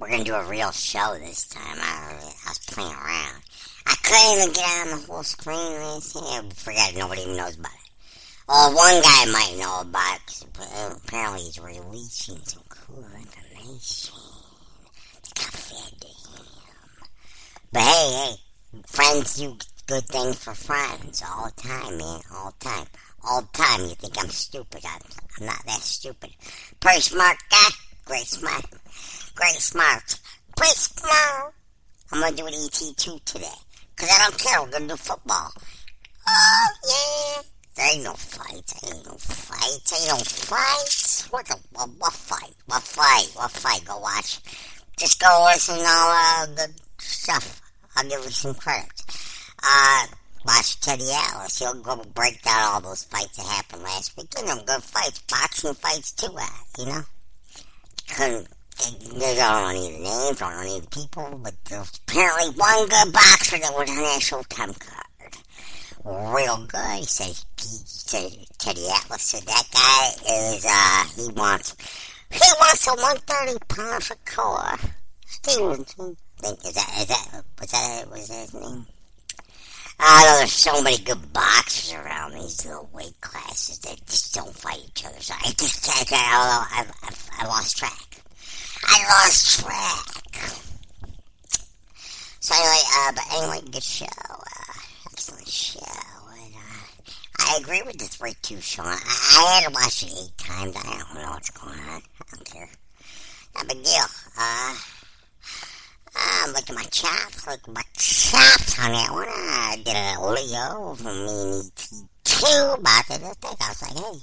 we're gonna do a real show this time. I was playing around. I couldn't even get on the whole screen or anything. I forgot nobody even knows about it. Well, one guy might know about it, but apparently he's releasing some cool information that got fed to him. But hey, friends do good things for friends all the time, man, all the time. All the time you think I'm stupid. I'm not that stupid. Pretty smart guy. Pretty smart. Pretty smart. I'm gonna do an ET2 today. Cause I don't care. We're gonna do football. Oh, yeah. There ain't no fights. What fight? What fight? Go watch. Just go listen to all the stuff. I'll give you some credit. Watch Teddy Atlas. He'll go break down all those fights that happened last week. You know, good fights. Boxing fights too, you know? They don't need the names, don't need the people, but there's apparently one good boxer that was on that Showtime card. Real good. He said Teddy Atlas said that guy is, he wants a 130-pound Shakur Stevenson. Was that his name? I know there's so many good boxers around these little weight classes that just don't fight each other. So I just can't, I lost track. So anyway, good show. Excellent show. And, I agree with the 3-2, Sean. I had to watch it 8 times. I don't know what's going on. I don't care. Not a big deal. Look at my chops, on that one. I did a Leo from me and ET2 about that thing. I was like, hey,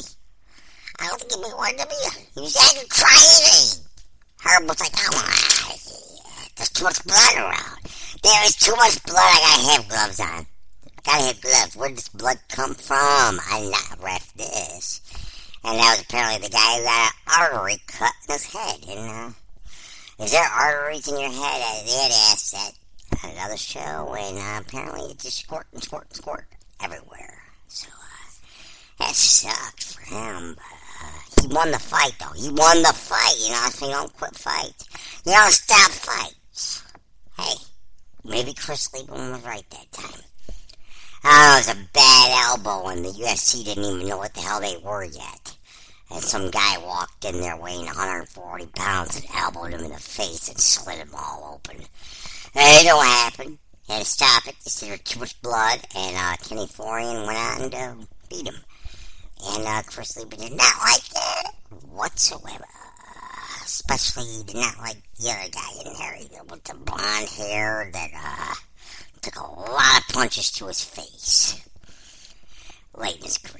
I don't think he wanted to be. He was acting crazy. Herb was like, come on, there's too much blood around. There is too much blood, I gotta have gloves on. Gotta have gloves. Where did this blood come from? I did not ref this. And that was apparently the guy who got an artery cut in his head. And, is there arteries in your head? They had asked that on another show, and apparently it just squirt everywhere. So, that sucked for him, but he won the fight, though. He won the fight, you know, so you don't quit fights. You don't stop fights. Hey, maybe Chris Liebman was right that time. Oh, it was a bad elbow, and the UFC didn't even know what the hell they were yet. And some guy walked in there weighing 140 pounds and elbowed him in the face and slit him all open. And you know what happened? He had to stop it. They said there was too much blood, and Kenny Florian went on to beat him. And Chris Liebman did not like that whatsoever. Especially he did not like the other guy in there either, with the blonde hair that took a lot of punches to his face late in his career.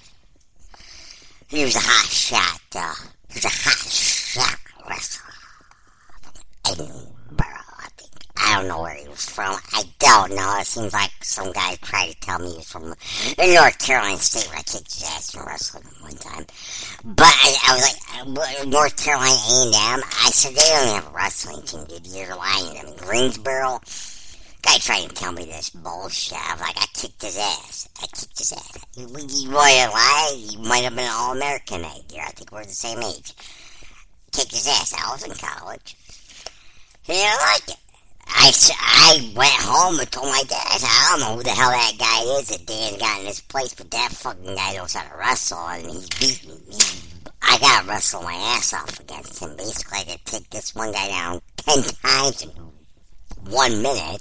He was a hot shot, he was a hot shot wrestler from Edinburgh, I think. I don't know where he was from. I don't know. It seems like some guy tried to tell me he was from North Carolina State, where I kicked his ass in wrestling one time. But I was like, North Carolina A&M? I said, they don't have a wrestling team, dude. You're lying to me. Greensboro? Guy tried to tell me this bullshit. I was like, I kicked his ass. You want to lie? You might have been an All-American that year. I think we're the same age. Kicked his ass. I was in college. He didn't like it. I went home and told my dad, I said, I don't know who the hell that guy is that Dan got in his place, but that fucking guy knows how to wrestle, and he beat me. I gotta wrestle my ass off against him. Basically, I could take this one guy down 10 times in 1 minute.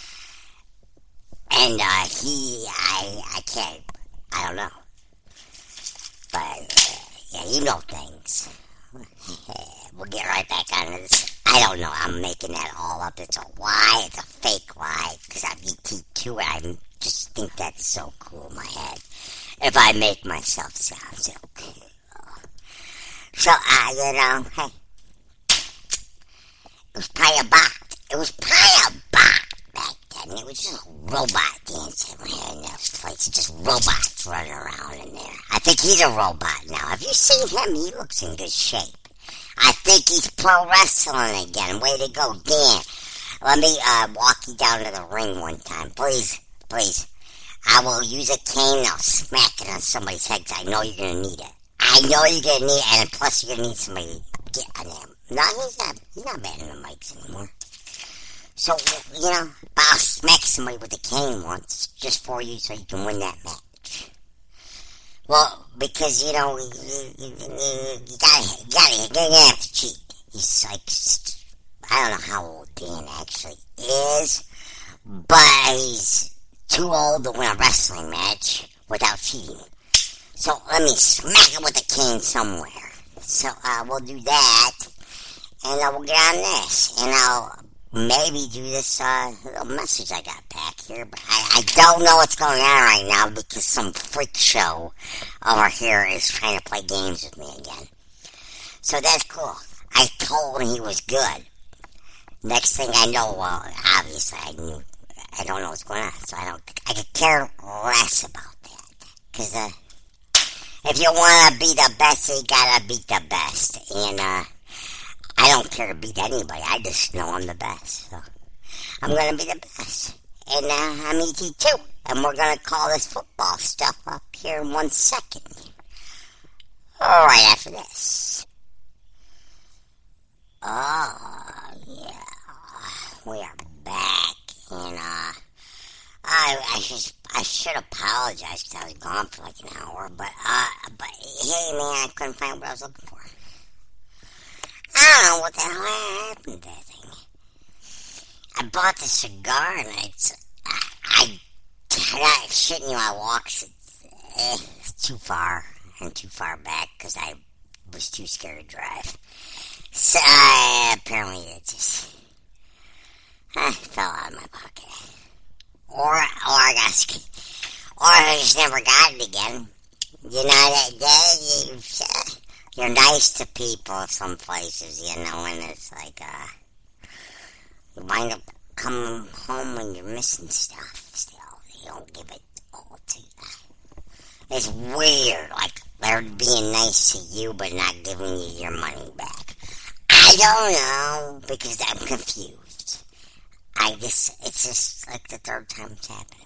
And, I can't, I don't know. But, yeah, you know things. We'll get right back on this. I don't know, I'm making that all up. It's a lie, it's a fake lie, because I'm ET2, and I just think that's so cool in my head. If I make myself sound so cool. So, you know, hey. It was probably a bot. Back then. It was just a robot dancing in those places. Just robots running around in there. I think he's a robot now. Have you seen him? He looks in good shape. I think he's pro wrestling again. Way to go, Dan. Let me walk you down to the ring one time. Please. I will use a cane and I'll smack it on somebody's head because I know you're going to need it. And plus you're going to need somebody to get on them No, he's not batting the mics anymore. So, but I'll smack somebody with a cane once, just for you, so you can win that match. Well, because, you're gonna have to cheat. He's like, I don't know how old Dan actually is, but he's too old to win a wrestling match without cheating. So let me smack him with a cane somewhere. So we'll do that, and we'll get on this, and I'll maybe do this little message I got back here, but I don't know what's going on right now because some freak show over here is trying to play games with me again. So that's cool. I told him he was good. Next thing I know, well, obviously I don't know what's going on, so I could care less about that. Because, if you want to be the best, you gotta beat the best. And, I don't care to beat anybody, I just know I'm the best. So, I'm gonna be the best. And, I'm ET too. And we're gonna call this football stuff up here in 1 second. Right after this. Oh, yeah. We are back, and I should apologize because I was gone for like an hour, but hey man, I couldn't find what I was looking for. I don't know what the hell happened to that thing. I bought the cigar, and I'm not shitting you, I walked too far and too far back because I was too scared to drive. So apparently it just fell out of my pocket. Or I got scared. Or I just never got it again. You're nice to people some places, and it's like, you wind up coming home when you're missing stuff still. They don't give it all to you. It's weird, like, they're being nice to you but not giving you your money back. I don't know, because I'm confused. It's just like the third time it's happening.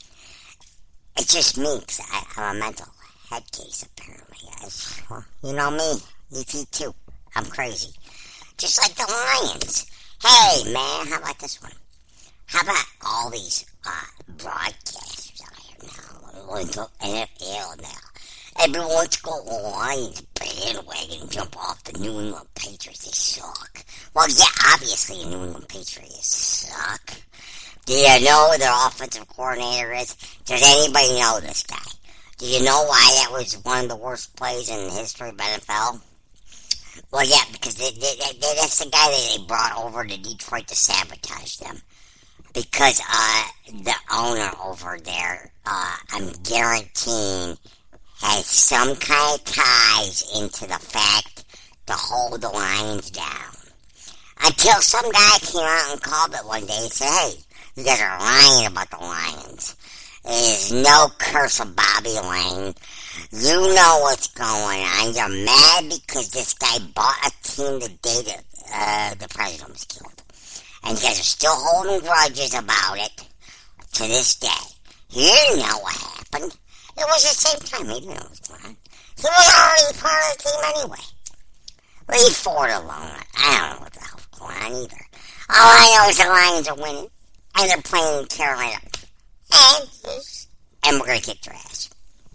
It's just me, because I'm a mental head case, apparently. Well, you know me, ET too. I'm crazy. Just like the Lions. Hey, man, how about this one? How about all these broadcasters out here now? Going to NFL now. Everyone wants to go Lions bandwagon and jump off the New England Patriots. They suck. Well, yeah, obviously the New England Patriots suck. Do you know who their offensive coordinator is? Does anybody know this guy? Do you know why that was one of the worst plays in the history of NFL? Well, yeah, because that's the guy that they brought over to Detroit to sabotage them. Because the owner over there, I'm guaranteeing, has some kind of ties into the fact to hold the Lions down. Until some guy came out and called it one day and said, hey, you guys are lying about the Lions. There's no curse of Bobby Lane. You know what's going on. You're mad because this guy bought a team the day that the president was killed. And you guys are still holding grudges about it to this day. You didn't know what happened. It was the same time. He didn't know what was going on. He was already part of the team anyway. Leave Ford alone. I don't know what the hell's going on either. All I know is the Lions are winning. And they're playing in Carolina. And we're going to kick their ass.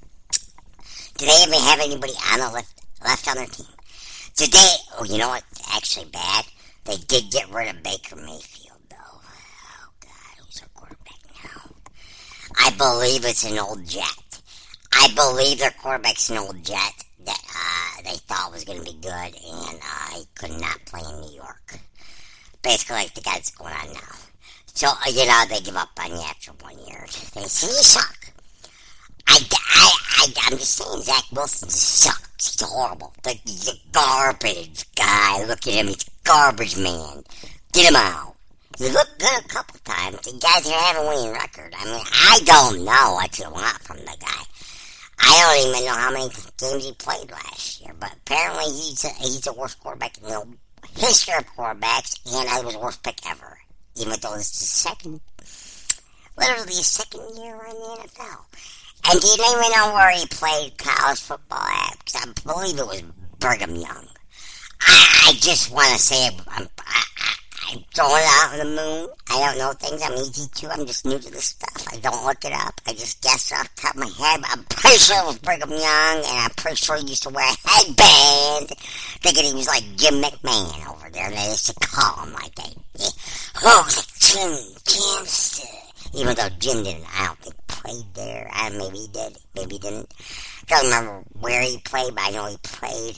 Do they even have anybody on the left on their team? Oh, you know what? Actually bad. They did get rid of Baker Mayfield, though. Oh, God. Who's our quarterback now? I believe it's an old Jet. I believe their quarterback's an old Jet that they thought was going to be good, and he could not play in New York. Basically like the guy that's going on now. So, they give up on you after 1 year. They say you suck. I'm just saying, Zach Wilson sucks. He's horrible. He's a garbage guy. Look at him. He's a garbage man. Get him out. He looked good a couple times. The guys here have a winning record. I mean, I don't know what you want from the guy. I don't even know how many games he played last year, but apparently he's the worst quarterback in the history of quarterbacks, and I was the worst pick ever. Even though this is literally his second year in the NFL. And do you even know where he played college football at? Because I believe it was Brigham Young. I just want to say I'm throwing out in the moon. I don't know things. I'm ET2. I'm just new to this stuff. I don't look it up. I just guess off the top of my head. I'm pretty sure it was Brigham Young, and I'm pretty sure he used to wear a headband, thinking he was like Jim McMahon over there, and they used to call him like that. Yeah. Oh, Jim. Even though Jim didn't, I don't think played there. Maybe he did. Maybe he didn't. I don't remember where he played, but I know he played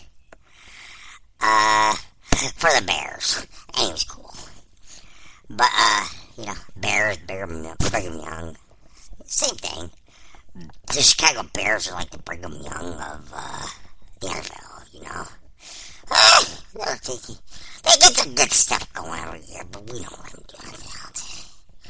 for the Bears, and he was cool. But, Bears, Brigham Young, same thing. The Chicago Bears are like the Brigham Young of the NFL, They get some good stuff going every year, but we don't let them do anything else.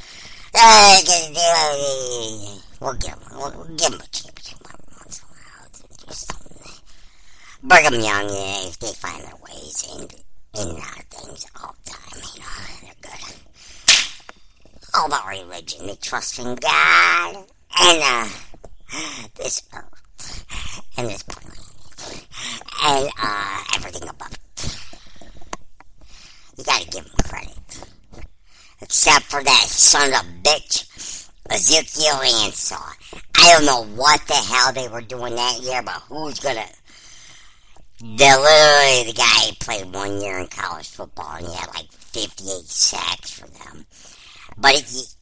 We'll give them a championship every once in a while. Brigham Young, if they find their ways in and out of things all the time, they're good. All about religion. They trust in God and this earth and this planet and everything above it. You gotta give them credit. Except for that son of a bitch, Ezekiel Ansah. I don't know what the hell they were doing that year, but who's gonna... Literally, the guy played 1 year in college football, and he had like 58 sacks for them. But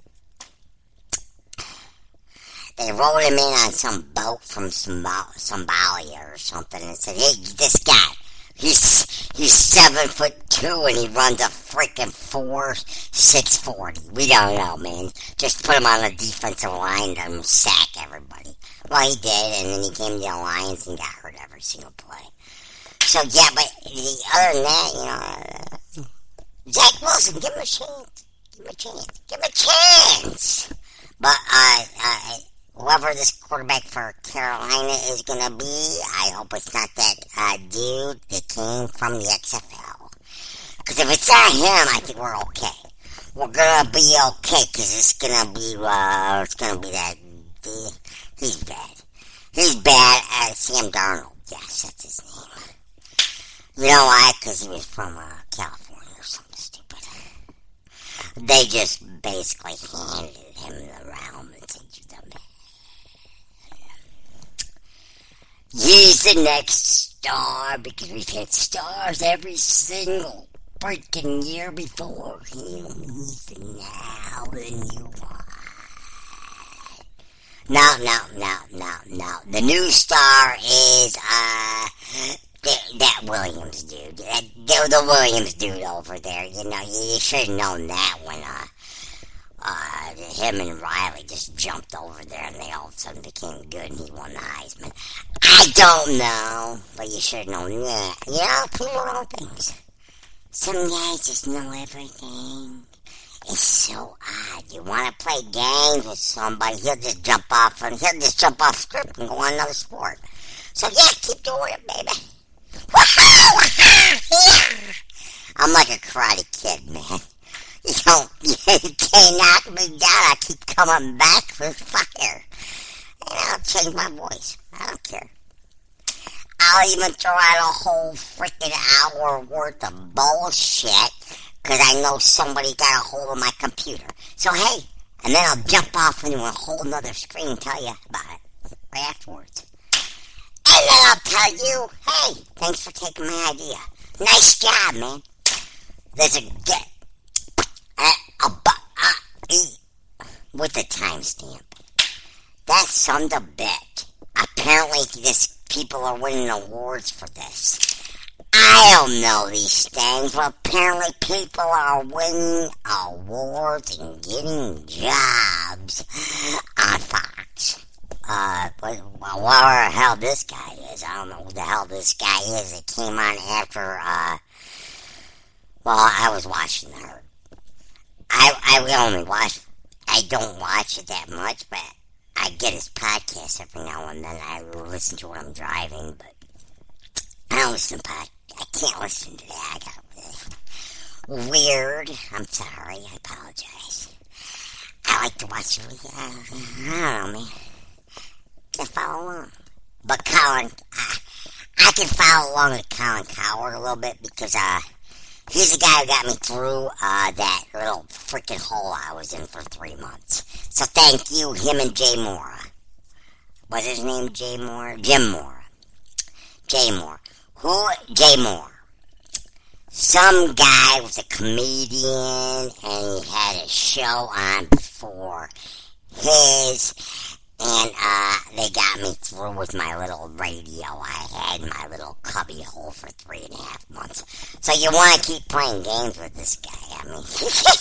they rolled him in on some boat from Somalia or something, and said, "Hey, this guy, he's 7'2" and he runs a freaking 4.640. We don't know, man. Just put him on the defensive line and let him sack everybody." Well, he did, and then he came to the Alliance and got hurt every single play. So, yeah, but other than that, Zach Wilson, give him a chance. Give him a chance. But, whoever this quarterback for Carolina is gonna be, I hope it's not that, dude that came from the XFL. Because if it's not him, I think we're okay. We're gonna be okay, because it's gonna be that, he's bad. He's bad, Sam Darnold. Yes, that's his name. You know why? Because he was from California or something stupid. They just basically handed him the realm and said, "You're the man. He's the next star," because we've had stars every single freaking year before him. He's the now the new one. No. The new star is, that Williams dude. The Williams dude over there. You should have known that when, him and Riley just jumped over there and they all of a sudden became good and he won the Heisman. I don't know, but you should have known that. People know things. Some guys just know everything. It's so odd. You want to play games with somebody, he'll just jump off script and go on another sport. So yeah, keep doing it, baby. I'm like a karate kid, man. You can't knock me down. I keep coming back with fire. And I'll change my voice. I don't care. I'll even throw out a whole freaking hour worth of bullshit because I know somebody got a hold of my computer. So hey, and then I'll jump off into a whole nother screen and tell you about it right afterwards. And then I'll tell you, hey, thanks for taking my idea. Nice job, man. There's with the timestamp. That son of a bitch. Apparently, people are winning awards for this. I don't know these things, but apparently people are winning awards and getting jobs on Fox. Whatever the hell this guy is. I don't know who the hell this guy is. It came on after, I was watching her. I don't watch it that much, but I get his podcast every now and then. I listen to when I'm driving, but I don't listen to podcasts. I can't listen to that. I got weird. I'm sorry. I apologize. I like to watch it. I don't know, man. Just follow along. But Colin, I I can follow along with Colin Cowherd a little bit because he's the guy who got me through that little freaking hole I was in for 3 months. So thank you, him and Jay Moore. What's his name? Jay Moore? Jim Moore. Jay Moore. Who? Jay Moore. Some guy was a comedian and he had a show on before his, and they got me through with my little radio I had in my little cubby hole for 3.5 months. So you want to keep playing games with this guy, I mean.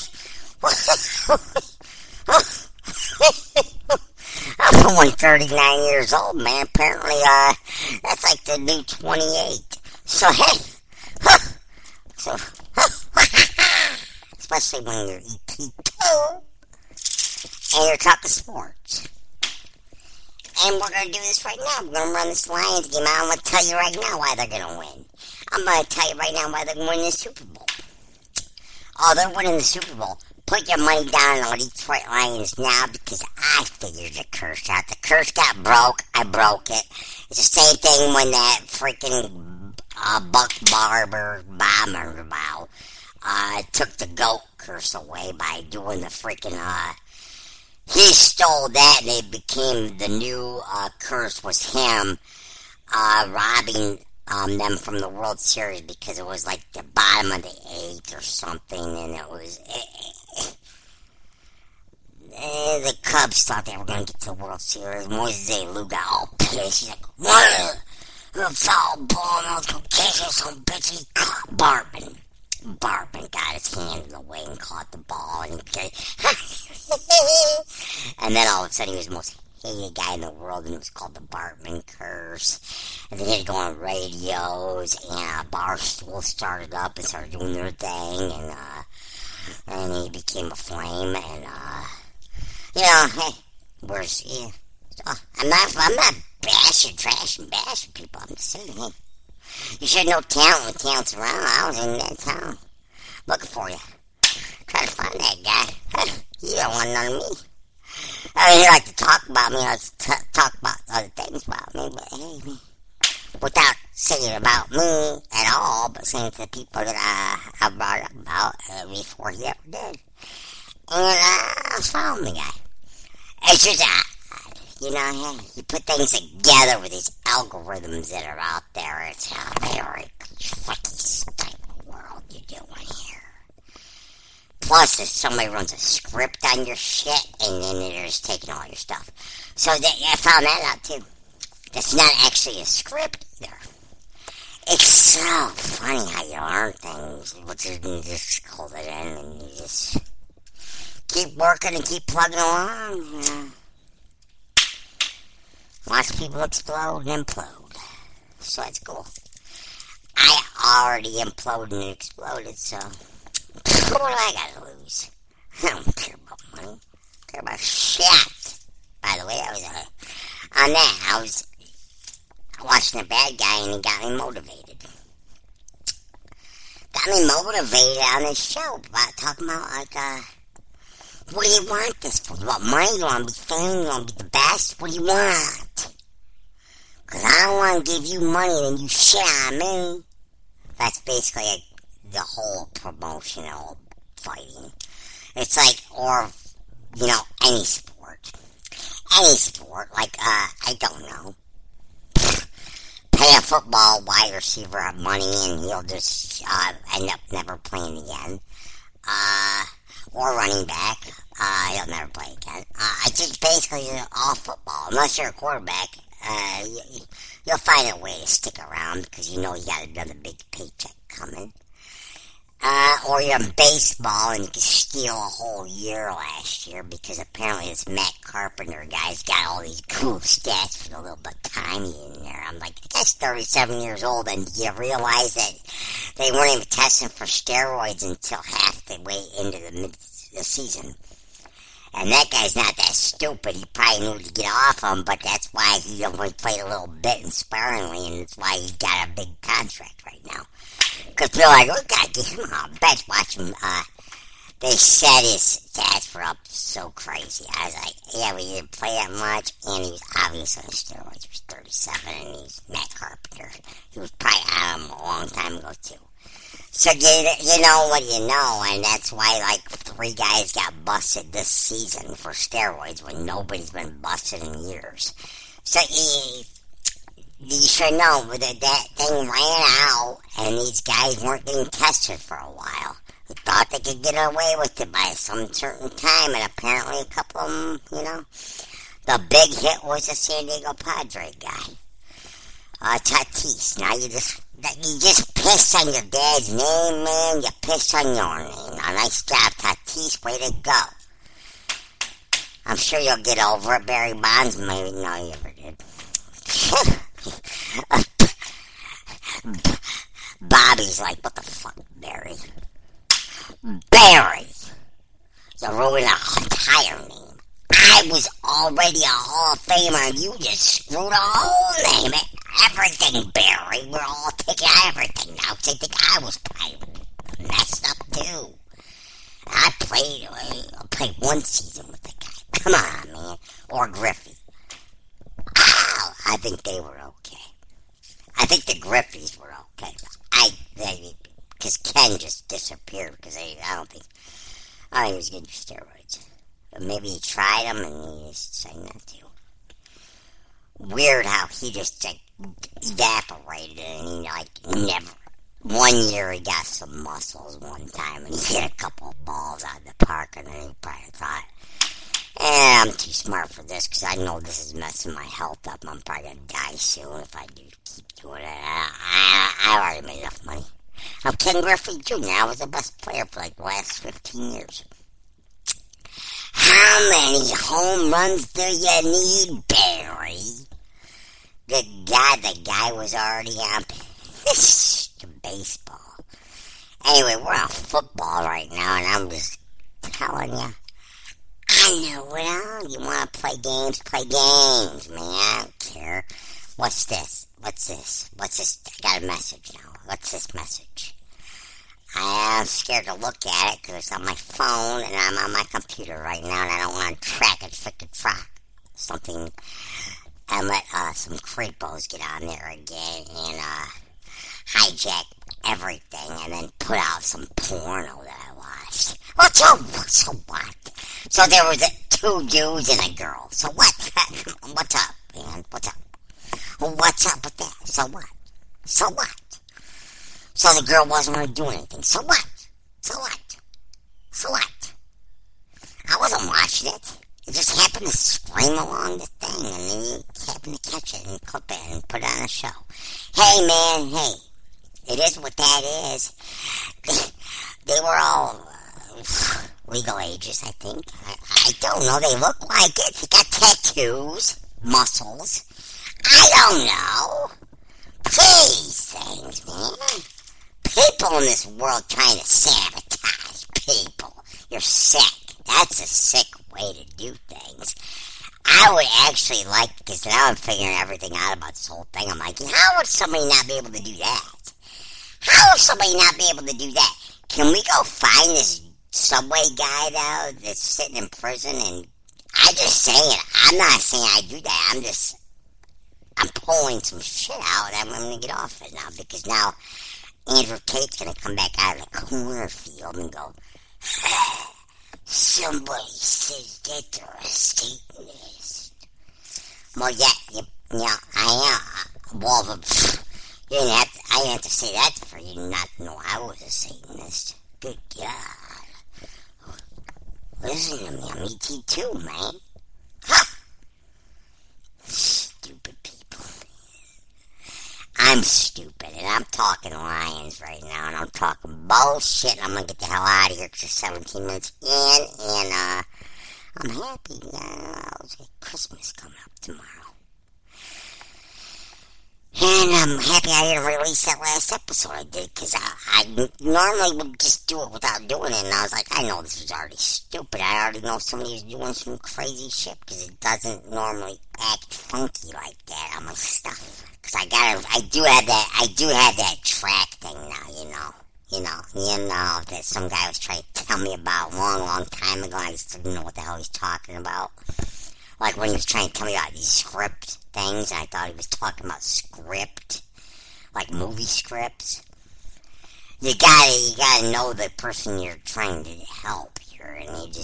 I'm only 39 years old, man. Apparently, that's like the new 28. So, hey. So, especially when you're ET2 and you're talking sports. And we're going to do this right now. We're going to run this Lions game. I'm going to tell you right now why they're going to win. I'm going to tell you right now why they're going to win the Super Bowl. Oh, they're winning the Super Bowl. Put your money down on the Detroit Lions now because I figured the curse out. The curse got broke. I broke it. It's the same thing when that freaking Buck Barber bomber took the goat curse away by doing the freaking he stole that and it became the new curse was him robbing them from the World Series because it was like the bottom of the 8th or something, and it was the Cubs thought they were going to get to the World Series. Moises Alou got all pissed. He's like, what? The foul ball, and I was going to catch you some bitch. He caught Bartman. Bartman got his hand in the way and caught the ball, and and then all of a sudden he was the most hated guy in the world, and it was called the Bartman curse. And then he had to go on radios, and Barstool started up and started doing their thing, and he became a flame, and hey, I'm not bashing, trashing, bashing people. I'm just saying, hey, you should know talent when talent's around. I was in that town looking for you. Try to find that guy. You don't want none of me. I mean, you like to talk about me, talk about other things about me, but hey, without saying about me at all, but saying to the people that I brought up about before he ever did. And I found the guy. It's just hey, you put things together with these algorithms that are out there. It's a very tricky type of world you're doing here. Plus, if somebody runs a script on your shit, and then they're just taking all your stuff. So I found that out too. That's not actually a script either. It's so funny how you learn things. You just hold it in, and you just keep working and keep plugging along. Watch people explode and implode. So that's cool. I already imploded and exploded, so what do I gotta lose? I don't care about money. I care about shit. By the way, I was on that. I was watching a bad guy and he got me motivated. Got me motivated on this show about talking about what do you want this for? You want money? You want to be famous? You want to be the best? What do you want? Because I don't want to give you money and then you shit on me. That's basically the whole promotional fighting. It's like, or, any sport. Any sport. Like, I don't know. Pay a football wide receiver money and he'll just end up never playing again. Or running back. He'll never play again. It's just basically all football. Unless you're a quarterback, you'll find a way to stick around because you know you got another big paycheck coming. Or you're in baseball and you can steal a whole year last year because apparently this Matt Carpenter guy's got all these cool stats for the little bit of time he's in there. I'm like, the guy's 37 years old, and you realize that they weren't even testing for steroids until half the way into the season. And that guy's not that stupid. He probably knew to get off him, but that's why he only played a little bit sparingly, and that's why he's got a big contract right now. Because they're like, oh, God, get him on bench. Watch him. They said his stats were up so crazy. I was like, yeah, we didn't play that much, and he was obviously on steroids. He was 37, and he's Matt Carpenter. He was probably on him a long time ago, too. So you know what you know, and that's why, like, 3 guys got busted this season for steroids when nobody's been busted in years. So you should know that thing ran out, and these guys weren't getting tested for a while. They thought they could get away with it by some certain time, and apparently a couple of them, you know. The big hit was the San Diego Padre guy, Tatis. Now you just pissed on your dad's name, man. You pissed on your name. Now, nice job, Tatis. Way to go. I'm sure you'll get over it. Barry Bonds, maybe. No, you never did. Bobby's like, what the fuck, Barry? Barry! You ruined our entire name. I was already a Hall of Famer, and you just screwed the whole name. Everything, Barry. We're all taking everything now. They think I was probably messed up, too. I played 1 season with the guy. Come on, man. Or Griffey. Ow! I think they were okay. I think the Griffies were okay. Because Ken just disappeared because I don't think he was getting steroids. But maybe he tried them and he just decided not to. Weird how he just evaporated and he never. 1 year he got some muscles one time and he hit a couple of balls out of the park and then he probably thought, I'm too smart for this because I know this is messing my health up. I'm probably going to die soon if I do keep doing it. I already made enough money. I'm Ken Griffey Jr. I was the best player for like the last 15 years. How many home runs do you need, Barry? The guy was already on baseball. Anyway, we're on football right now, and I'm just telling you. I know it all. You want to play games, man. I don't care. What's this? I got a message now. What's this message? I am scared to look at it because it's on my phone and I'm on my computer right now and I don't want to track something and let some creepos get on there again and hijack everything and then put out some porno that I watched. So what? So there was 2 dudes and a girl. So what? What's up, man? What's up? What's up with that? So what? So the girl wasn't going to do anything. So what? I wasn't watching it. It just happened to scream along the thing, and then you happened to catch it and clip it and put it on a show. Hey, man, hey. It is what that is. They were all legal ages, I think. I don't know. They look like it. They got tattoos, muscles. I don't know. Please, things, man. People in this world trying to sabotage people. You're sick. That's a sick way to do things. I would actually like, because now I'm figuring everything out about this whole thing. I'm like, how would somebody not be able to do that? How would somebody not be able to do that? Can we go find this Subway guy now that's sitting in prison? And I'm just saying, I'm not saying I do that. I'm pulling some shit out and I'm going to get off it now because now Andrew Tate's going to come back out of the cornfield and go, somebody says that they're a Satanist. Well, yeah, I am. Well, I didn't have to say that for you not to know I was a Satanist. Good God. Listen to me, I'm ET too, man. Ha! Stupid people. I'm stupid, and I'm talking Lions right now, and I'm talking bullshit. I'm gonna get the hell out of here because it's 17 minutes in, and I'm happy. Christmas coming up tomorrow. And I'm happy I didn't release that last episode I did, because I normally would just do it without doing it, and I was like, I know this is already stupid. I already know somebody's doing some crazy shit, because it doesn't normally act funky like that on my stuff. Because I do have that track thing now, you know, that some guy was trying to tell tell me about a long, long time ago. I just didn't know what the hell he's talking about. Like when he was trying to tell me about these script things, and I thought he was talking about script, like movie scripts. You gotta know the person you're trying to help here, and I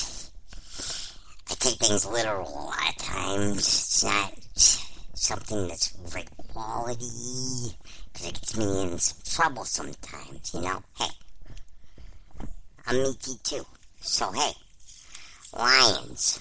take things literal a lot of times. It's not something that's great quality, because it gets me in some trouble sometimes, you know? Hey, I'm meaty too. So, hey, Lions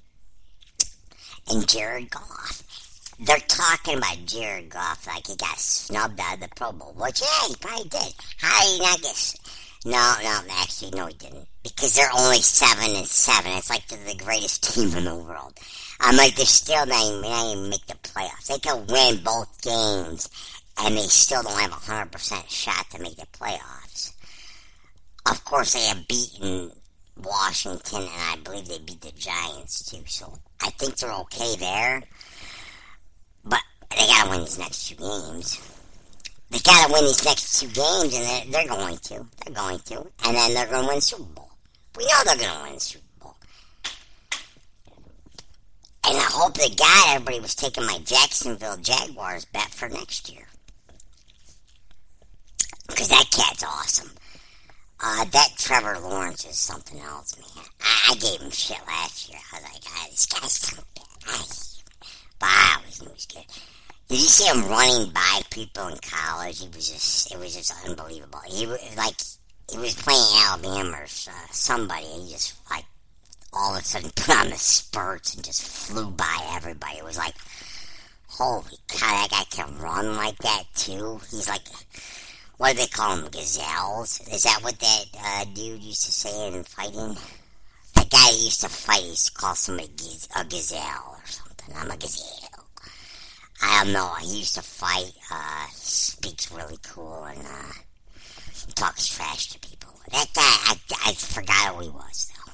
and Jared Goff. They're talking about Jared Goff like he got snubbed out of the Pro Bowl. Which, yeah, he probably did. How did he not get... No, actually, no, he didn't. Because they're only 7-7. It's like they're the greatest team in the world. I'm like, they're still not even make the playoffs. They can win both games, and they still don't have a 100% shot to make the playoffs. Of course, they have beaten Washington, and I believe they beat the Giants, too. So, I think they're okay there. But they gotta win these next 2 games. They gotta win these next 2 games, and they're going to. They're going to. And then they're gonna win the Super Bowl. We know they're gonna win the Super Bowl. And I hope to God everybody was taking my Jacksonville Jaguars bet for next year. Because that cat's awesome. That Trevor Lawrence is something else, man. I gave him shit last year. I was like, this guy's so bad. But I always knew he was good. Did you see him running by people in college? It was just unbelievable. He was playing Alabama or somebody, and he just, like, all of a sudden put on the spurts and just flew by everybody. It was like, holy cow, that guy can run like that, too. He's like, what do they call them, gazelles? Is that what that dude used to say in fighting? That guy that used to fight, he used to call somebody a gazelle or something. I'm a gazelle. I don't know. He used to fight. Speaks really cool and talks trash to people. That guy, I forgot who he was though.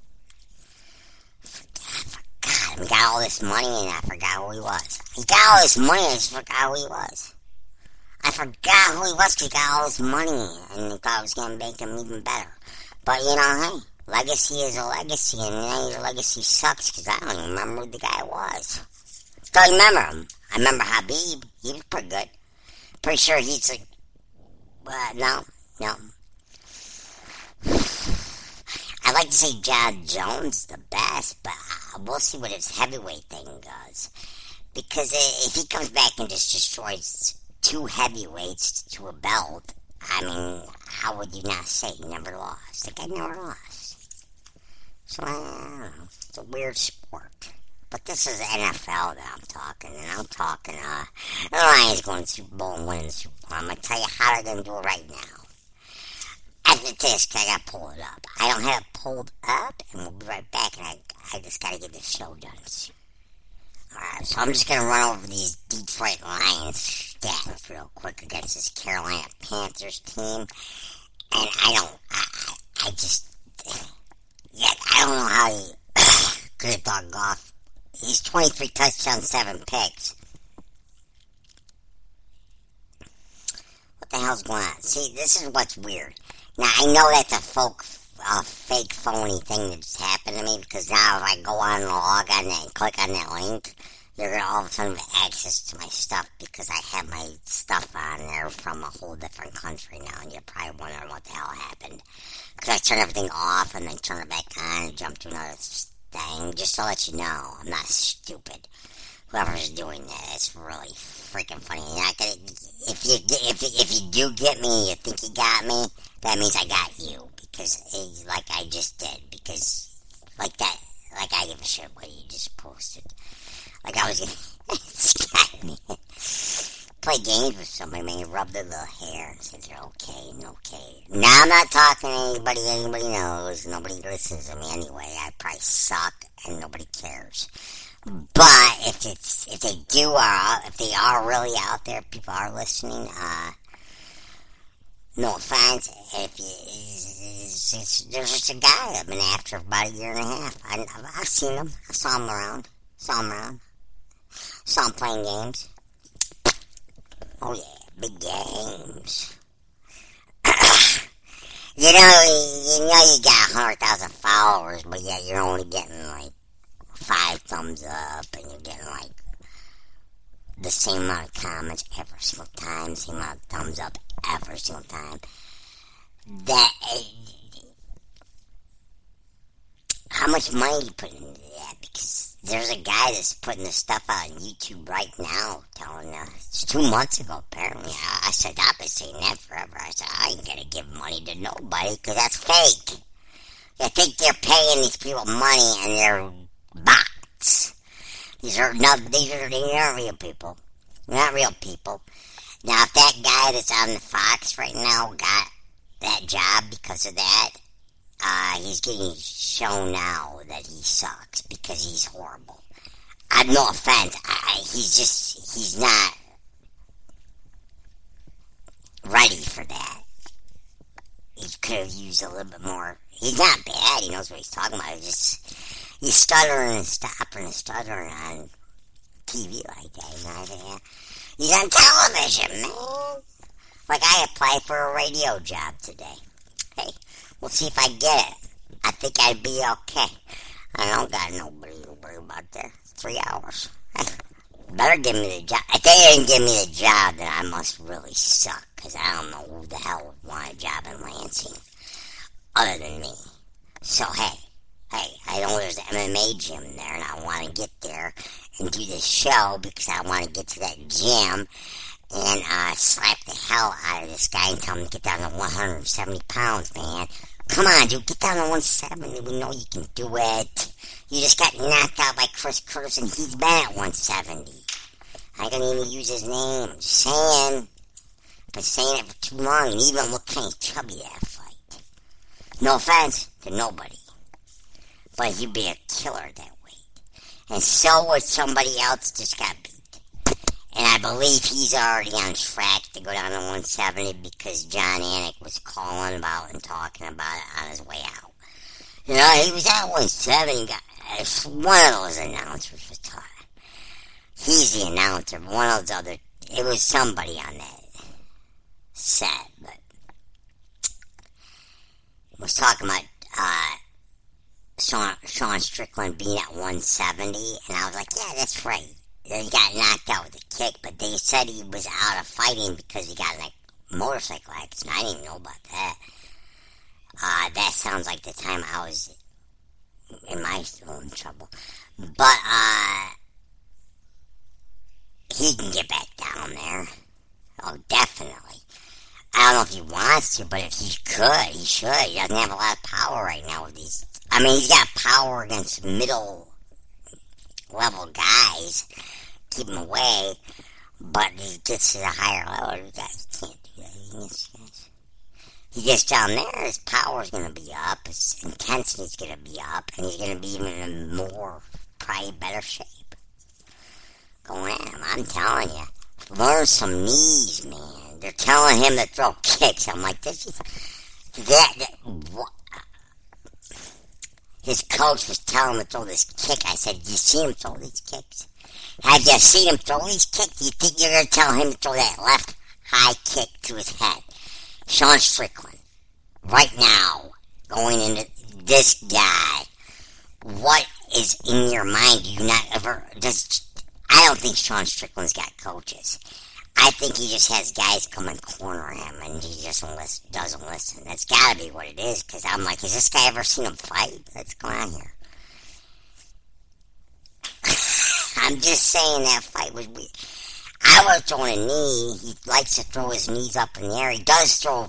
I forgot. He got all this money and I forgot who he was. He got all this money and I just forgot who he was. I forgot who he was because he got all this money and he thought it was going to make him even better. But you know, hey. Legacy is a legacy, and now your legacy sucks because I don't even remember who the guy was. Don't remember him. I remember Habib. He was pretty good. Pretty sure he's like... no. I'd like to say John Jones the best, but we'll see what his heavyweight thing does. Because if he comes back and just destroys 2 heavyweights to a belt, I mean, how would you not say he never lost? The guy never lost. So, I don't know. It's a weird sport. But this is NFL that I'm talking. And I'm talking, the Lions going to the Super Bowl and winning the Super Bowl. I'm going to tell you how they're going to do it right now. After this, I got to pull it up. I don't have it pulled up, and we'll be right back. And I just got to get this show done. Alright, so I'm just going to run over these Detroit Lions stats real quick against this Carolina Panthers team. And I don't know how he could have thought Goff. He's 23 touchdowns, 7 picks. What the hell's going on? See, this is what's weird. Now, I know that's a fake, phony thing that just happened to me, because now if I go on and log on that and click on that link, you're going to all of a sudden have access to my stuff, because I have my stuff on there from a whole different country now, and you're probably wondering what the hell happened. Because I turn everything off and then turn it back on and jump to another thing, just to let you know, I'm not stupid. Whoever's doing that, it's really freaking funny. You're not gonna, if you do get me, you think you got me, that means I got you, because like I just did, because like that, like I give a shit what you just posted. Like I was gonna play games with somebody, man, you rub their little hair and say they're okay and okay. Now I'm not talking to anybody knows, nobody listens to me anyway, I probably suck and nobody cares. But if they are really out there, people are listening, no offense, there's just a guy I've been after for about a year and a half. I've seen him, I saw him around, saw him playing games. Oh yeah, big games. You got 100,000 followers, but yet you're only getting like 5 thumbs up, and you're getting like the same amount of comments every single time, same amount of thumbs up every single time. How much money do you put into that? Because there's a guy that's putting this stuff out on YouTube right now, telling it's 2 months ago, apparently. I said, I've been saying that forever. I said, I ain't gonna give money to nobody, because that's fake. They think they're paying these people money, and they're bots. These are real people. They're not real people. Now, if that guy that's on the Fox right now got that job because of that, he's getting shown now that he sucks because he's horrible. No offense, he's not ready for that. He could have used a little bit more. He's not bad, he knows what he's talking about. He's stuttering and stopping and stuttering on TV like that. He's on television, man. Like, I applied for a radio job today. Hey, we'll see if I get it. I think I'd be okay. I don't got nobody to worry about there. 3 hours. Better give me the job. If they didn't give me the job, then I must really suck, because I don't know who the hell would want a job in Lansing other than me. So, hey, I know there's an MMA gym there, and I want to get there and do this show because I want to get to that gym and slap the hell out of this guy and tell him to get down to 170 pounds, man. Come on, dude, get down to 170. We know you can do it. You just got knocked out by Chris Curtis, and he's been at 170. I can't even use his name. Just saying. Been saying it for too long, and even looked kind of chubby that fight. No offense to nobody, but he'd be a killer at that weight. And so would somebody else just got beat. And I believe he's already on track to go down to 170 because John Anik was calling about and talking about it on his way out. You know, he was at 170. One of those announcers was talking. He's the announcer. One of those other... It was somebody on that set, but... was talking about Sean Strickland being at 170, and I was like, yeah, that's right. He got knocked out with a kick, but they said he was out of fighting because he got in a motorcycle accident. I didn't know about that. That sounds like the time I was in my own trouble. But, he can get back down there. Oh, definitely. I don't know if he wants to, but if he could, he should. He doesn't have a lot of power right now with these. I mean, he's got power against middle level guys. Keep him away. But he gets to the higher level guys. He can't do that. He gets down there, his power's going to be up, his intensity's going to be up, and he's going to be even in more, probably better shape. Going at him, I'm telling you. Learn some knees, man. They're telling him to throw kicks. I'm like, this is... What? His coach was telling him to throw this kick. I said, do you see him throw these kicks? Have you seen him throw these kicks? Do you think you're going to tell him to throw that left high kick to his head? Sean Strickland, right now, going into this guy, what is in your mind? Do you not ever... I don't think Sean Strickland's got coaches. I think he just has guys come and corner him, and he just doesn't listen. That's got to be what it is, because I'm like, has this guy ever seen him fight? What's going on here? I'm just saying that fight was weird. I would have thrown a knee. He likes to throw his knees up in the air. He does throw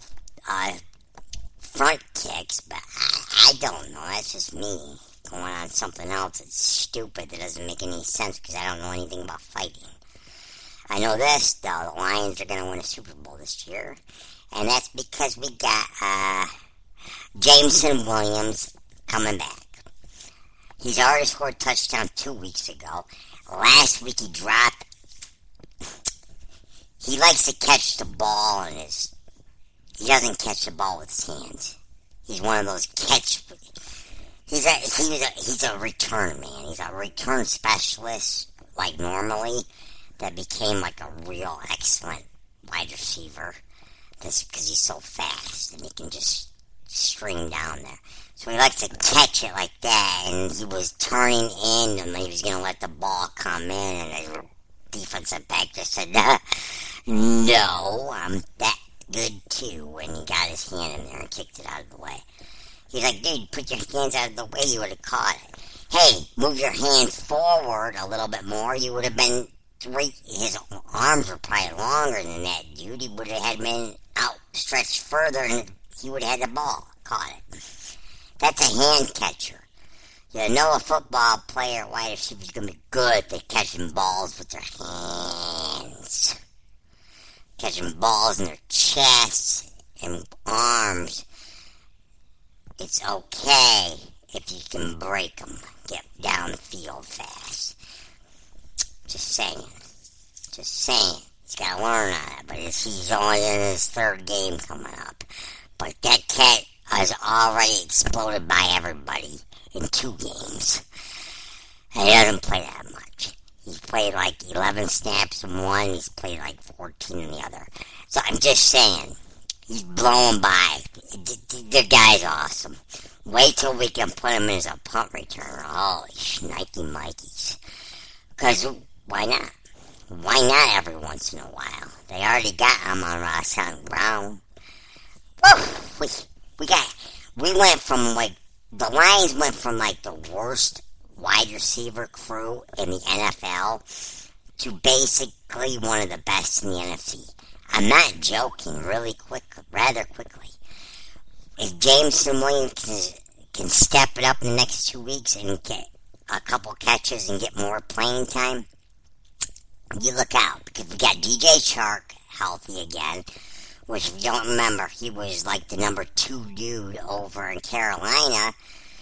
front kicks, but I don't know. That's just me going on something else that's stupid that doesn't make any sense because I don't know anything about fighting. I know this, though. The Lions are going to win a Super Bowl this year, and that's because we got Jameson Williams coming back. He's already scored a touchdown 2 weeks ago. Last week he dropped. He likes to catch the ball in his... He doesn't catch the ball with his hands. He's one of those catch... He's a return man. He's a return specialist, like normally, that became like a real excellent wide receiver. That's because he's so fast and he can just stream down there. So he likes to catch it like that, and he was turning in, and he was going to let the ball come in, and the defensive back just said, no, I'm that good too, and he got his hand in there and kicked it out of the way. He's like, dude, put your hands out of the way, you would have caught it. Hey, move your hands forward a little bit more, you would have been his arms were probably longer than that, dude. He would have had been outstretched further, and he would have had the ball, caught it. That's a hand catcher. You know a football player, wide receiver, is going to be good at catching balls with their hands. Catching balls in their chests and arms. It's okay if you can break them. Get down the field fast. Just saying. He's got to learn on it, but he's only in his third game coming up. But that cat has already exploded by everybody in 2 games. And he doesn't play that much. He's played like 11 snaps in one, he's played like 14 in the other. So I'm just saying, he's blowing by. The guy's awesome. Wait till we can put him in as a punt returner. Holy shnikey Mikeys. Because why not? Why not every once in a while? They already got him on Ross Hunt Brown. Woo! We went from the Lions went from the worst wide receiver crew in the NFL to basically one of the best in the NFC. I'm not joking, rather quickly. If Jameson Williams can step it up in the next 2 weeks and get a couple catches and get more playing time, you look out, because we got DJ Chark healthy again, which if you don't remember, he was the number 2 dude over in Carolina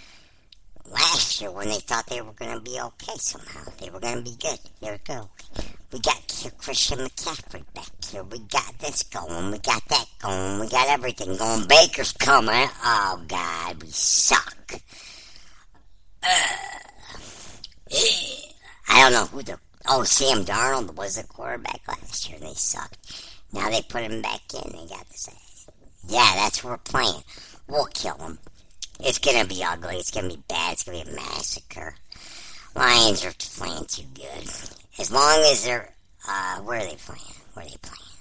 last year when they thought they were going to be okay somehow. They were going to be good. There we go. We got Christian McCaffrey back here. We got this going. We got that going. We got everything going. Baker's coming. Oh, God, we suck. I don't know who Sam Darnold was the quarterback last year, and they sucked. Now they put him back in. They got this. Yeah, that's what we're playing. We'll kill him. It's going to be ugly. It's going to be bad. It's going to be a massacre. Lions are playing too good. As long as they're... where are they playing?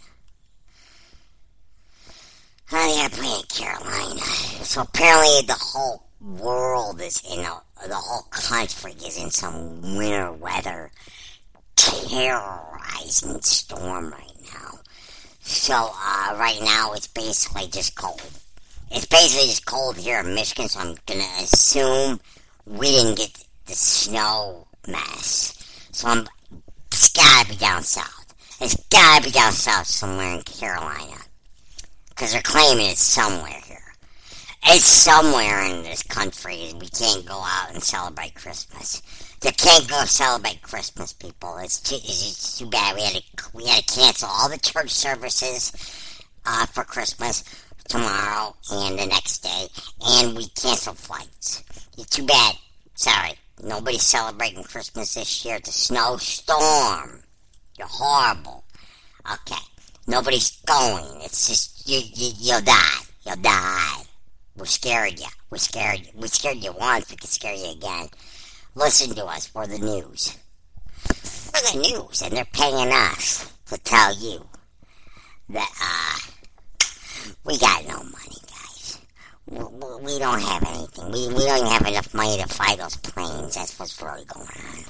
Oh, they're playing Carolina. So apparently the whole world is the whole country is in some winter weather terrorizing storm right now. So, right now it's basically just cold. It's basically just cold here in Michigan, so I'm gonna assume we didn't get the snow mess. So it's gotta be down south. It's gotta be down south somewhere in Carolina. Because they're claiming it's somewhere here. It's somewhere in this country. We can't go out and celebrate Christmas. They can't go celebrate Christmas, people. It's too bad. We had to cancel all the church services for Christmas tomorrow and the next day, and we canceled flights. It's too bad. Sorry, nobody's celebrating Christmas this year. It's a snowstorm. You're horrible. Okay, nobody's going. It's just you'll die. You'll die. We scared you. We scared you once. We can scare you again. Listen to us. We're the news. We're the news, and they're paying us to tell you that, we got no money, guys. We don't have anything. We don't even have enough money to fly those planes. That's what's really going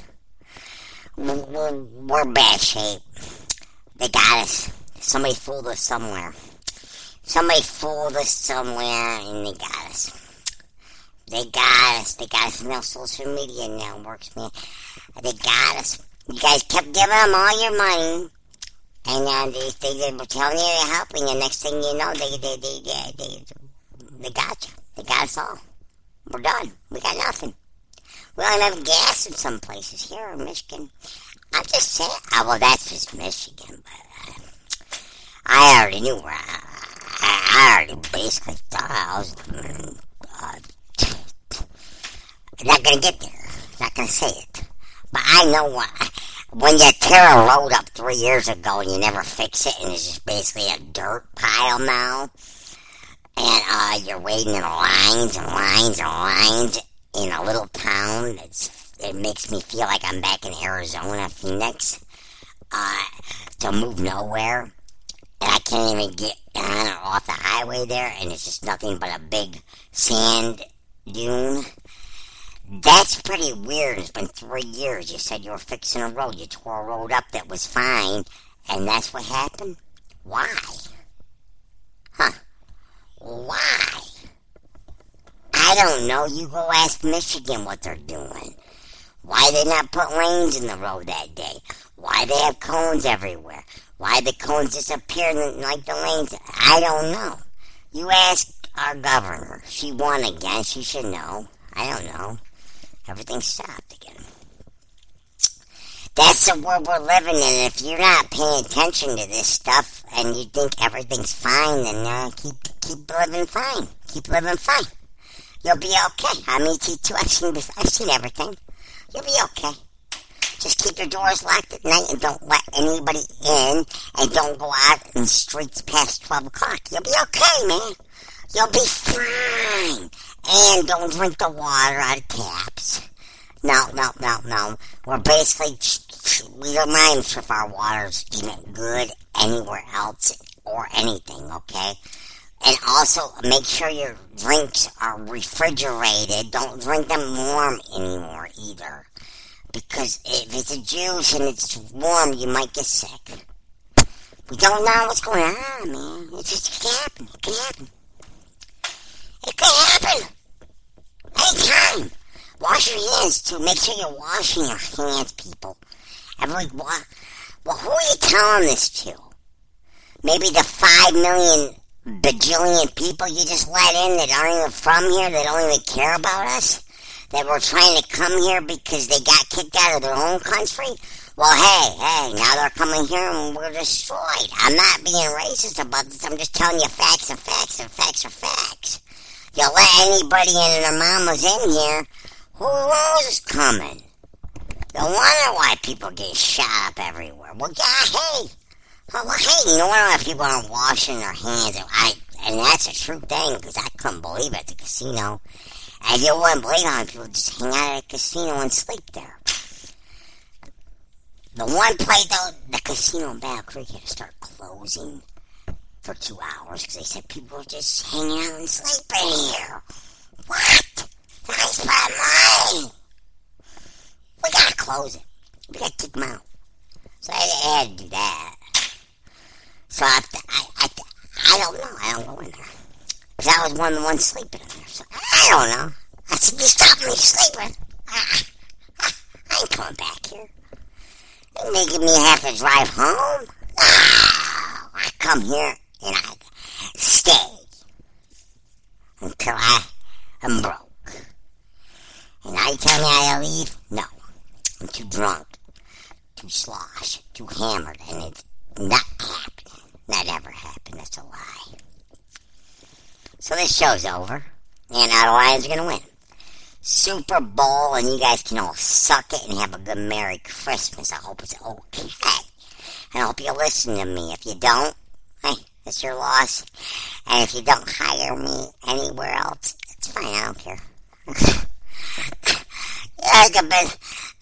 on. We're bad shape. They got us. Somebody fooled us somewhere. And they got us. They got us in those social media networks, man. They got us. You guys kept giving them all your money. And they were telling you they're helping, and next thing you know, they got you. They got us all. We're done. We got nothing. We don't have gas in some places here in Michigan. I'm just saying. Well, that's just Michigan, but I already knew where I already basically thought I was not going to get there. Not going to say it. But I know what... When you tear a road up 3 years ago and you never fix it and it's just basically a dirt pile now, And you're waiting in lines and lines and lines in a little town. It makes me feel like I'm back in Arizona, Phoenix, to move nowhere. And I can't even get on or off the highway there, and it's just nothing but a big sand dune. That's pretty weird. It's been 3 years. You said you were fixing a road. You tore a road up that was fine, and that's what happened? Why? Huh. Why? I don't know. You go ask Michigan what they're doing. Why they not put lanes in the road that day? Why they have cones everywhere? Why the cones disappeared like the lanes? I don't know. You ask our governor. She won again. She should know. I don't know. Everything stopped again. That's the world we're living in. If you're not paying attention to this stuff and you think everything's fine, then keep living fine. Keep living fine. You'll be okay. I'm ET2. I've seen everything. You'll be okay. Just keep your doors locked at night and don't let anybody in, and don't go out in the streets past 12 o'clock. You'll be okay, man. You'll be fine. And don't drink the water out of taps. No. We're basically, we don't mind if our water's even good anywhere else or anything, okay? And also, make sure your drinks are refrigerated. Don't drink them warm anymore either. Because if it's a juice and it's warm, you might get sick. We don't know what's going on, man. It can happen. It can happen. It can happen. Anytime. Wash your hands, too. Make sure you're washing your hands, people. Well, who are you telling this to? Maybe the 5 million bajillion people you just let in that aren't even from here, that don't even care about us? That were trying to come here because they got kicked out of their own country? Well, hey, now they're coming here and we're destroyed. I'm not being racist about this. I'm just telling you facts and facts and facts are facts. You let anybody in and their mamas in here, who knows is coming? No wonder why people get shot up everywhere. Well, yeah, hey, no wonder why people aren't washing their hands. And that's a true thing, because I couldn't believe it at the casino. And you wouldn't believe how many people just hang out at a casino and sleep there. The one place, though, the casino in Battle Creek had to start closing for 2 hours because they said people were just hanging out and sleeping here. What? Nice bad money. We gotta close it. We gotta kick them out. So I had to do that. So I don't know. I don't go in there. Because I was one of the ones sleeping in there. So I don't know. I said, you stop me sleeping. I ain't coming back here. They're making me have to drive home. I come here and I stay until I am broke. And now you tell me I gotta leave? No. I'm too drunk, too slosh, too hammered, and it's not happening. Not ever happened. That's a lie. So this show's over, and our Lions are gonna win. Super Bowl, and you guys can all suck it and have a good Merry Christmas. I hope it's okay. And I hope you listen to me. If you don't, hey, that's your loss. And if you don't hire me anywhere else, it's fine. I don't care. Like a bit.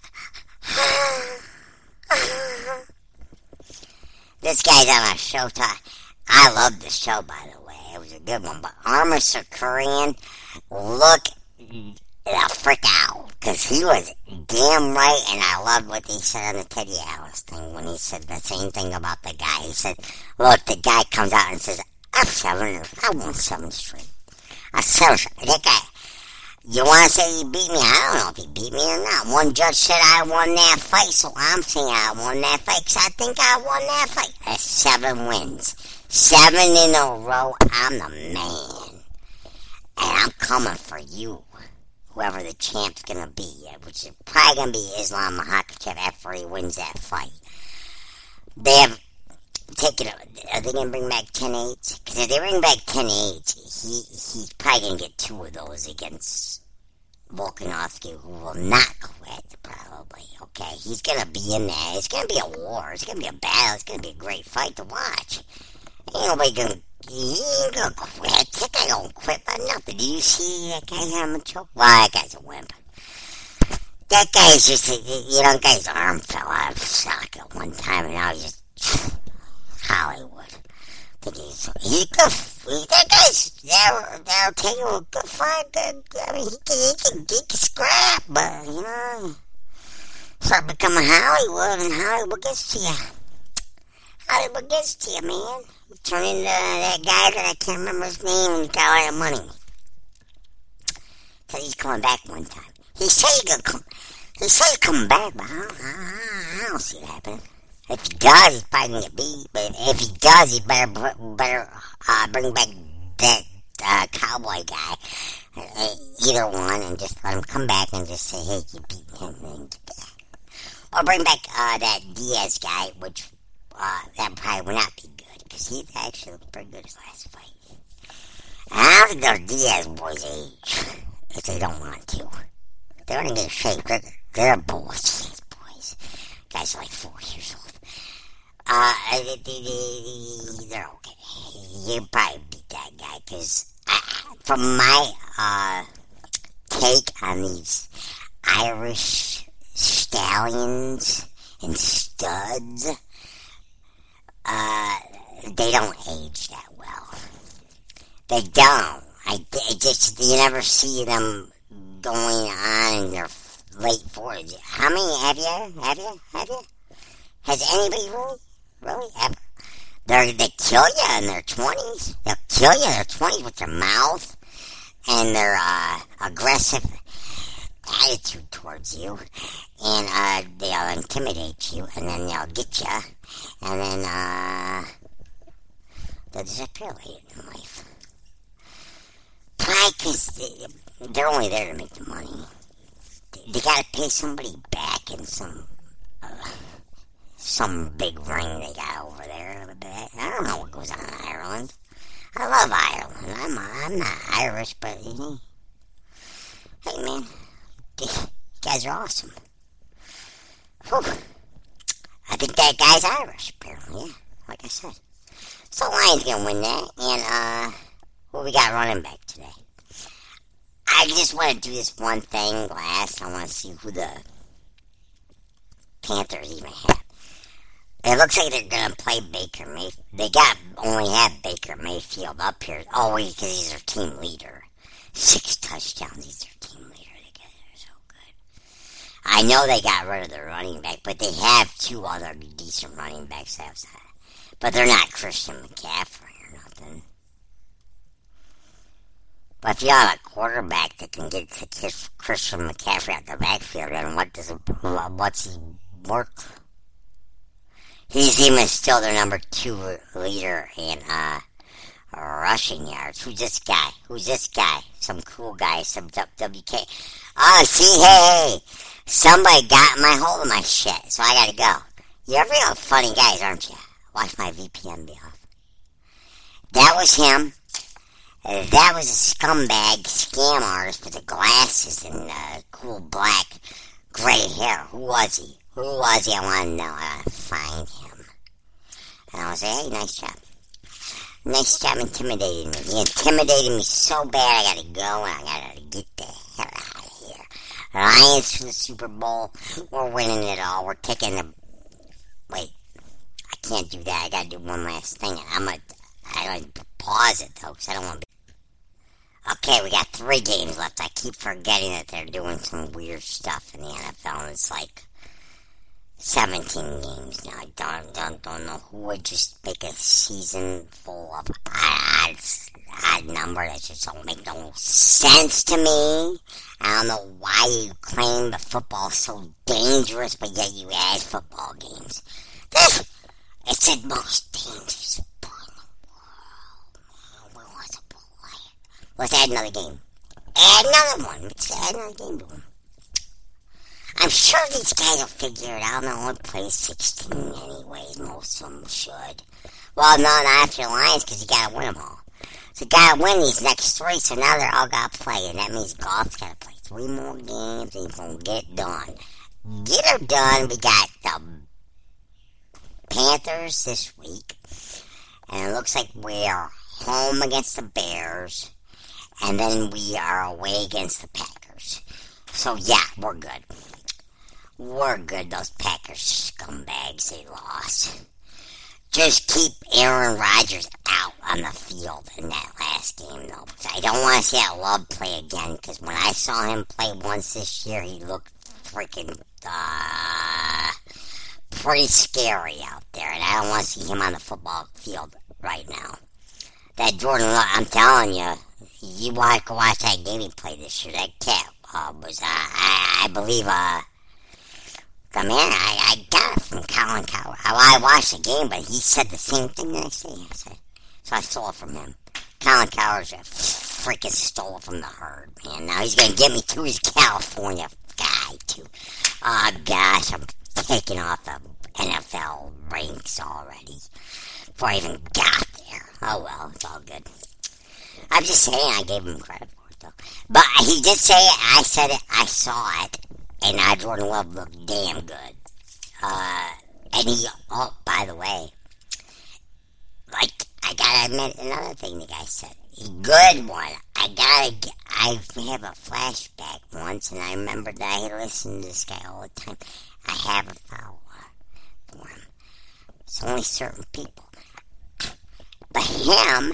This guy's on a show talk. I love this show, by the way. It was a good one. But Arma Sakarian, look the frick out. Because he was damn right, and I loved what he said on the Teddy Alice thing when he said the same thing about the guy. He said, look, the guy comes out and says, I won 7 straight. That guy, you want to say he beat me? I don't know if he beat me or not. One judge said I won that fight, so I'm saying I won that fight because I think I won that fight. That's 7 wins. 7 in a row. I'm the man. And I'm coming for you. Whoever the champ's going to be. Which is probably going to be Islam Makhachev after he wins that fight. They have taken... Are they going to bring back 10-8s? Because if they bring back 10-8s, he's probably going to get 2 of those against Volkanovski, who will not quit, probably. Okay, he's going to be in there. It's going to be a war. It's going to be a battle. It's going to be a great fight to watch. Ain't nobody going to... He ain't going to quit. That guy Did you see that guy having a choke? Well, that guy's a wimp. That guy's just, guy's arm fell out of socket one time, and now he's just Hollywood. That guy's, that'll take him a good fight. I mean, he can scrap, but, start becoming Hollywood, and Hollywood gets to you. Hollywood gets to you, man. You turn into that guy that I can't remember his name, and he got all that money. Said he's coming back one time. He said he's coming back, but I don't see it happening. If he does, he's probably going to get beat. But if he does, he better bring back that cowboy guy. Either one, and just let him come back and just say, hey, you beat him, and get back. Or bring back that Diaz guy, which that probably would not be good, because he actually looked pretty good his last fight. And I don't think those Diaz boys age, if they don't want to. They're in good shape. They're boys. Guys are like 4 years old. They're okay. You probably beat that guy, because from my take on these Irish stallions and studs, they don't age that well. They don't. You never see them going on in their late 40s. How many have you? Has anybody really ever? They kill you in their 20s. They'll kill you in their 20s with their mouth and their aggressive attitude towards you, and they'll intimidate you, and then they'll get you, and then they'll disappear late in life. Probably because they're only there to make the money. They gotta pay somebody back in some big ring they got over there. I don't know what goes on in Ireland. I love Ireland. I'm not Irish, but hey man, you guys are awesome. Whew. I think that guy's Irish, apparently. Yeah, like I said. So Lions gonna win that, and who we got running back today? I just want to do this one thing last. I want to see who the Panthers even have. It looks like they're going to play Baker Mayfield. They only have Baker Mayfield up here. Oh, wait, because he's their team leader. 6 touchdowns, he's their team leader. They're so good. I know they got rid of their running back, but they have 2 other decent running backs outside. But they're not Christian McCaffrey or nothing. But if you have a quarterback that can get Christian McCaffrey out the backfield, then what's he worth? He's even still their number 2 leader in rushing yards. Who's this guy? Some cool guy, some WK. Oh, see, hey, somebody got my hold of my shit, so I gotta go. You're real funny guys, aren't you? Watch my VPN be off. That was him. That was a scumbag scam artist with the glasses and cool black gray hair. Who was he? I want to know. I gotta find him. And I was like, hey, nice job. Nice job intimidating me. He intimidated me so bad I gotta go and I gotta get the hell out of here. Lions for the Super Bowl. We're winning it all. We're taking the... Wait. I can't do that. I gotta do one last thing. I gotta pause it though, because I don't want to be... Okay, we got 3 games left. I keep forgetting that they're doing some weird stuff in the NFL, and it's like 17 games now. I don't know who would just make a season full of odd number that just don't make no sense to me. I don't know why you claim the football is so dangerous, but yet you add football games. It's the most dangerous sport in the world, man. We want to play it. Let's add another game. Add another one. Let's add another game to them. I'm sure these guys will figure it out. They'll only play 16 anyways. Most of them should. Well, no, not after the Lions, because you gotta win them all. So you gotta win these next 3, so now they're all gotta play, and that means golf's gotta play 3 more games, and he's gonna get it done. Get her done. We got the Panthers this week, and it looks like we are home against the Bears, and then we are away against the Packers. So yeah, we're good. We're good. Those Packers scumbags, they lost. Just keep Aaron Rodgers out on the field in that last game, though. Because I don't want to see that Love play again. Because when I saw him play once this year, he looked freaking pretty scary out there. And I don't want to see him on the football field right now. That Jordan Love, I'm telling you, you want to go watch that game he played this year. That cat was, I believe, the man, I got it from Colin Cowherd. I watched the game, but he said the same thing that I said. So I stole it from him. Colin Cowherd freaking stole it from the herd, man. Now he's going to get me to his California guy, too. Oh, gosh, I'm taking off the NFL ranks already before I even got there. Oh, well, it's all good. I'm just saying I gave him credit for it, though. But he did say it, I said it, I saw it. And Jordan Love looked damn good. And he, oh, by the way, like, I gotta admit another thing the guy said. Good one. I have a flashback once, and I remember that I listened to this guy all the time. I have a follow-up for him. It's only certain people. But him,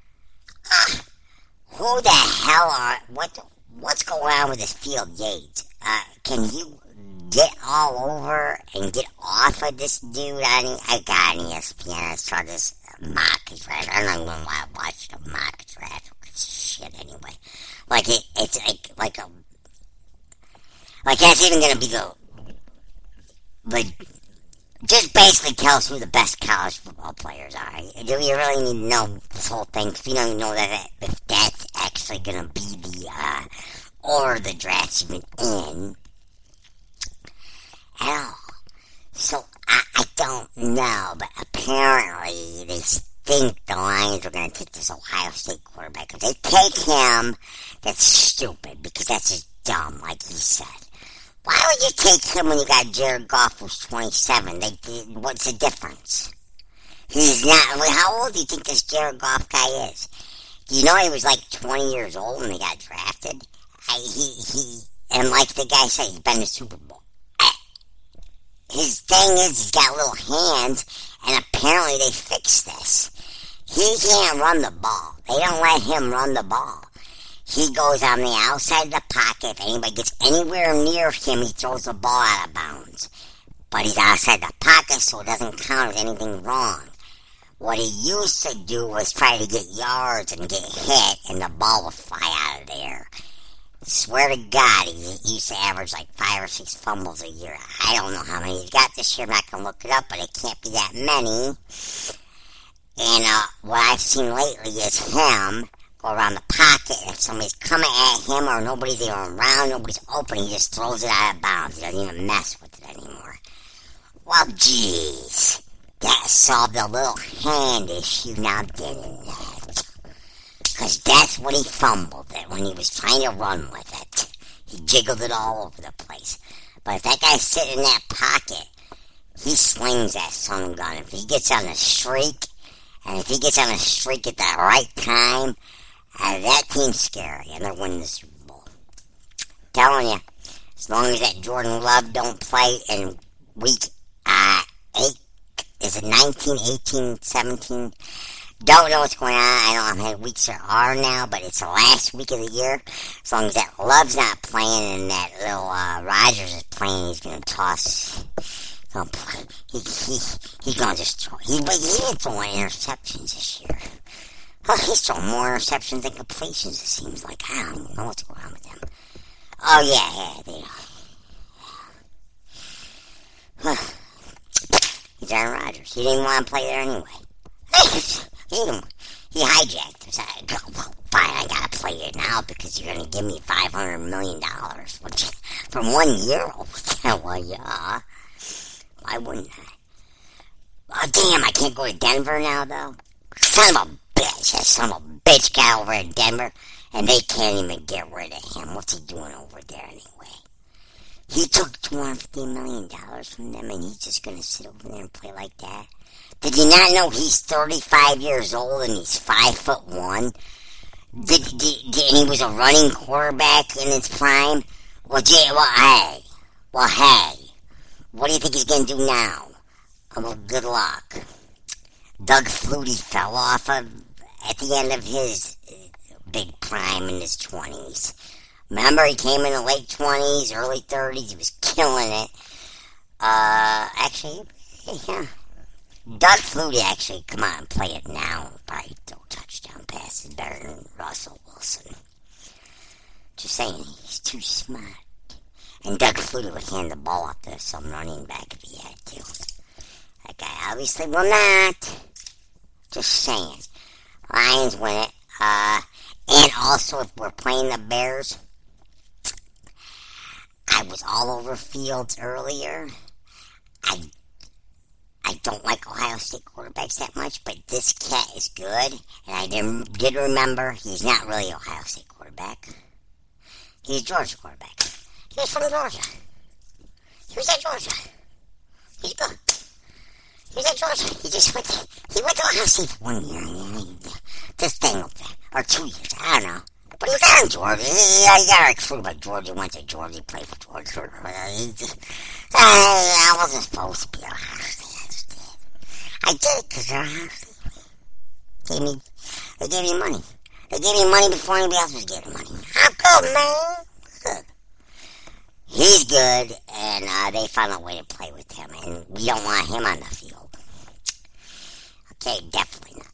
who the hell what's going on with this Field Yates? Can you get all over and get off of this dude? I got on ESPN. I saw this mock draft. I don't know why I watched a mock draft. Shit, anyway. Like, it's like that's even gonna be the just basically tell us who the best college football players are. Do you really need to know this whole thing? Because we don't even know if that's actually gonna be the or the draft's even in at all. So I don't know, but apparently they think the Lions are going to take this Ohio State quarterback. If they take him, that's stupid, because that's just dumb, like he said. Why would you take him when you got Jared Goff, who's 27? What's the difference? He's not. How old do you think this Jared Goff guy is? Do you know he was like 20 years old when he got drafted? And like the guy said, he's been to the Super Bowl. His thing is, he's got little hands, and apparently they fixed this. He can't run the ball. They don't let him run the ball. He goes on the outside of the pocket. If anybody gets anywhere near him, he throws the ball out of bounds. But he's outside the pocket, so it doesn't count as anything wrong. What he used to do was try to get yards and get hit, and the ball would fly out of there. Swear to God, he used to average like 5 or 6 fumbles a year. I don't know how many he's got this year. I'm not going to look it up, but it can't be that many. And what I've seen lately is him go around the pocket. If somebody's coming at him or nobody's even around, nobody's open, he just throws it out of bounds. He doesn't even mess with it anymore. Well, jeez. That solved a little hand issue now, didn't it? Because that's what he fumbled it when he was trying to run with it. He jiggled it all over the place. But if that guy's sitting in that pocket, he slings that son gun. If he gets on a streak, and if he gets on a streak at the right time, that team's scary, and they're winning the Super Bowl. Telling you, as long as that Jordan Love don't play in week 8, is it 19, 18, 17? Don't know what's going on. I don't know how many weeks there are now, but it's the last week of the year. As long as that Love's not playing and that little Rodgers is playing, he's going to toss. He's going to just throw. He didn't throw any interceptions this year. Oh, he's throwing more interceptions than completions, it seems like. I don't even know what's going on with him. Oh, yeah, he's Aaron Rodgers. He didn't want to play there anyway. He hijacked. He said, fine, I gotta play it now because you're gonna give me $500 million from 1 year. Well, yeah. Why wouldn't I? Oh, damn, I can't go to Denver now, though. Son of a bitch. That son of a bitch got over in Denver, and they can't even get rid of him. What's he doing over there anyway? He took $250 million from them, and he's just gonna sit over there and play like that? Did you not know he's 35 years old and he's 5'1"? And he was a running quarterback in his prime. Well, hey. What do you think he's going to do now? Well, good luck. Doug Flutie fell off at the end of his big prime in his 20s. Remember, he came in the late 20s, early 30s. He was killing it. Actually, yeah. Doug Flutie, actually, come on, play it now. Probably throw touchdown passes better than Russell Wilson. Just saying, he's too smart. And Doug Flutie would hand the ball off to some running back if he had to. That guy obviously will not. Just saying. Lions win it. And also, if we're playing the Bears, I was all over Fields earlier. I don't like Ohio State quarterbacks that much, but this cat is good. And I did remember he's not really Ohio State quarterback. He's a Georgia quarterback. He was from Georgia. He was at Georgia. He's good. He was at Georgia. He went to Ohio State for 1 year. This thing up there. Or 2 years. I don't know. But he was out in Georgia. He got recruited by Georgia. Went to Georgia. He played for Georgia. I wasn't supposed to be Ohio State. I did it because they're Ohio State. They gave me money. They gave me money before anybody else was getting money. I'm good, man. Good. He's good, and they found a way to play with him, and we don't want him on the field. Okay, definitely not.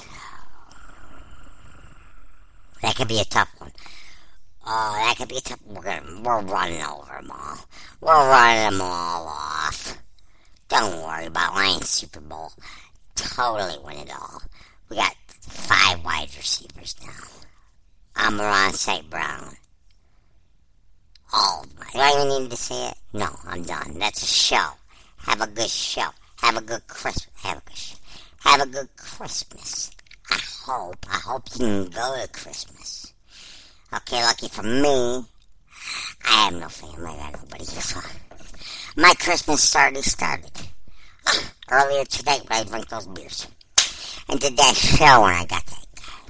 That could be a tough one. That could be a tough one. We're running over them all. We're running them all off. Don't worry about Lions Super Bowl. Totally win it all. We got 5 wide receivers now. Amon-Ra St. Brown. All of them. Do I even need to say it? No, I'm done. That's a show. Have a good show. Have a good Christmas. Have a good Christmas. I hope you can go to Christmas. Okay, lucky for me, I have no family. I got nobody. My Christmas already started. Earlier today when I drank those beers. And did that show when I got that guy.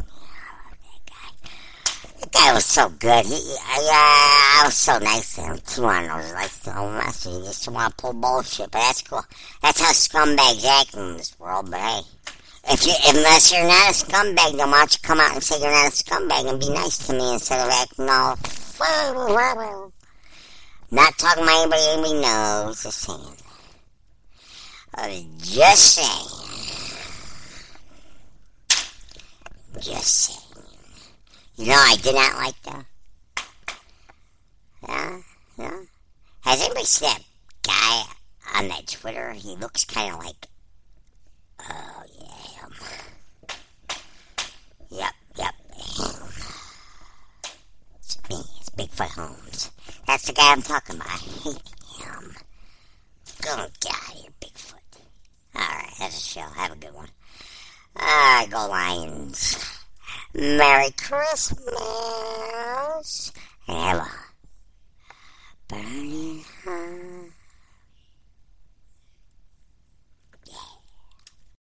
That guy was so good. I was so nice to him too on those messages. He just want to pull bullshit, but that's cool. That's how scumbags act in this world, but hey. Unless you're not a scumbag, then why don't you come out and say you're not a scumbag and be nice to me instead of acting all... Not talking about anybody knows, just saying. Just saying. You know, I did not like that. Yeah. Has anybody seen that guy on that Twitter? He looks kind of like... Oh, yeah. Yep. It's me. It's Bigfoot Holmes. That's the guy I'm talking about. I hate him. Go get out of here, Bigfoot. Alright, that's a show. Have a good one. Alright, go Lions. Merry Christmas. And have a